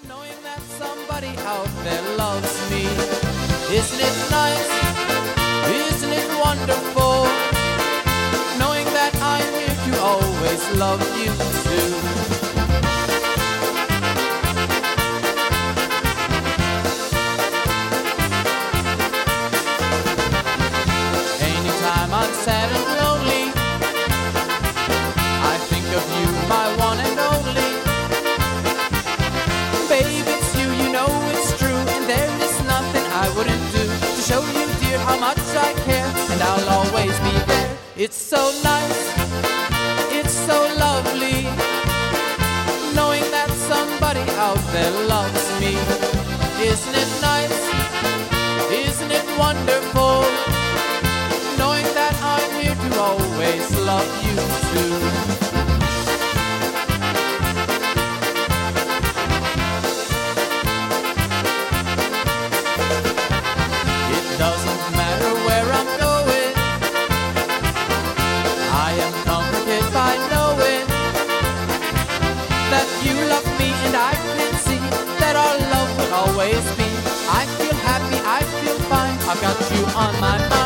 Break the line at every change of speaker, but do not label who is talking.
Knowing that somebody out there loves me. Isn't it nice? Isn't it wonderful? Knowing that I'm here to always love you too. Anytime I'm sad and lonely, I think of you, my one and only. Babe, it's you, you know it's true, and there is nothing I wouldn't do to show you, dear, how much I care, and I'll always be there. It's so nice, it's so lovely, knowing that somebody out there loves me. Isn't it nice? Isn't it wonderful? Knowing that I'm here to always love you too. Doesn't matter where I'm going, I am comforted by knowing that you love me, and I can see that our love will always be. I feel happy, I feel fine, I've got you on my mind.